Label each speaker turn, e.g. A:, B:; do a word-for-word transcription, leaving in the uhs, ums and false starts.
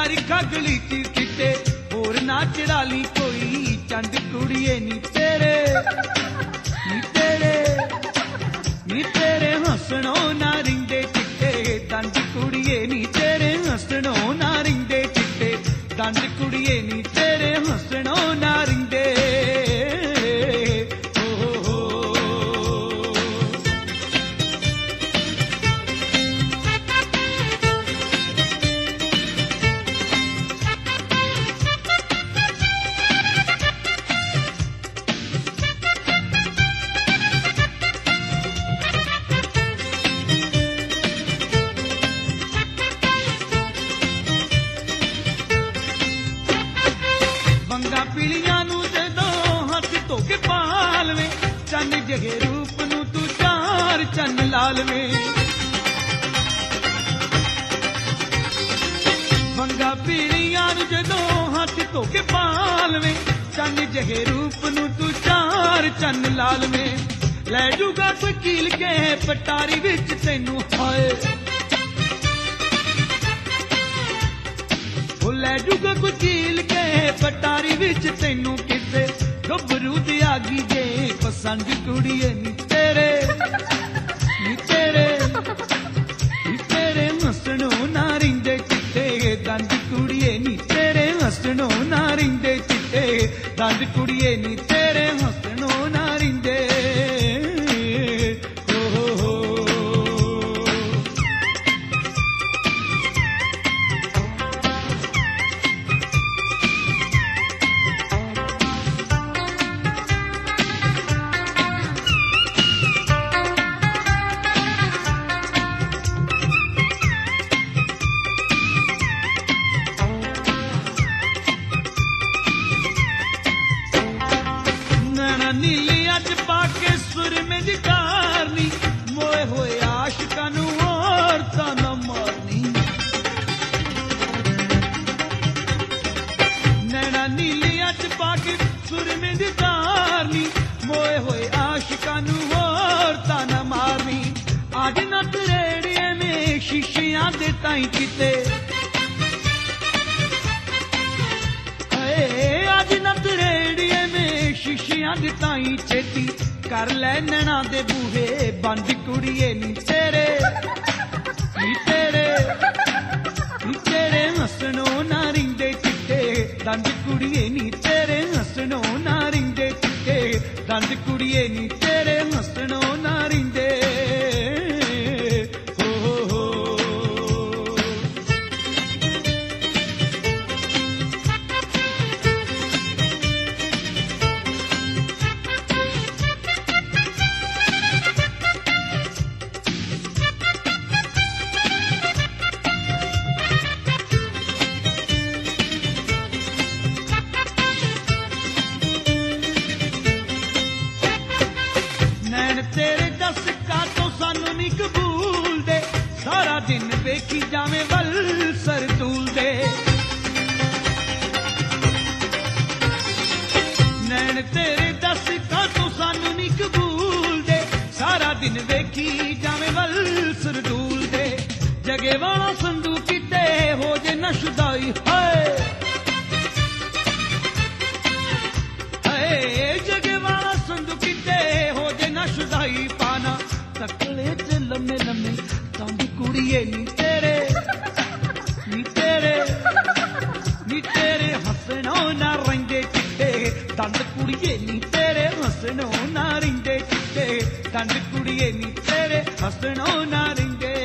A: यारी खगली च चिट्टे होर ना चढ़ाली कोई चंद कुड़िए नी तेरे नी तेरे नी तेरे हसणों ना रिंदे चिट्टे दंद कुड़िए नी तेरे हसणों ना रिंदे चिट्टे दंद कुड़िए नी तेरे हसणों ना रिंदे वंगा पीलियां नू जदों हथ धो के पालवे चन जगे रूप नू तू चार चन लालवे वंगा पीलियां नू जदों हथ धो के पालवे चन जगे रूप नू तू चार चन लालवे लै जूगा वकील के पटारी विच तैनू हाय लै जूगा वकील के पटारी विच तैनू किसे गभरू दी आगी जे पसंद कुड़िए नी तेरे नी तेरे नी तेरे हसणों ना रिंदे चिट्टे दंद कुड़िए नी तेरे हसणों ना रिंदे चिट्टे दंद कुड़िए नी तेरे हसणों ना रिंदे नीली अज पाके सुर में जिकारनी मोए होए आशिकां नू और ताना मारनी नैना नीली अज पाके सुर में जिकारनी मोए होए आशिकां नू और ताना मारनी आज न तरेड़िए में शीशियां दे ताई किते आज न तरेड़िए में शीशियां दी ताई चेती कर लै नैना दे बूहे बंद कुड़िए नी तेरे नी तेरे नी तेरे हसणों ना रिंदे चिट्टे दंद कुड़िए नी तेरे हसणों ना रिंदे चिट्टे दंद कुड़िए नी तेरे हसणों ना रिंदे तेरे दस का तो सानू नी कबूल दे सारा दिन वेखी जावे वल सरदूल दे नैन तेरे दस का तो सानू नी कबूल दे सारा दिन वेखी जावे वल सरदूल दे जगे वाला संदू किते हो जे नशदाई हाय जगे वाला संदू किते हो जे नशदाई पाना तकले च लम्मे लम्मे दंद कुड़िए नी तेरे नी तेरे नी तेरे हसणों ना रिंदे चिट्टे दंद कुड़िए नी तेरे हसणों ना रिंदे चिट्टे दंद कुड़िए नी तेरे हसणों ना रिंदे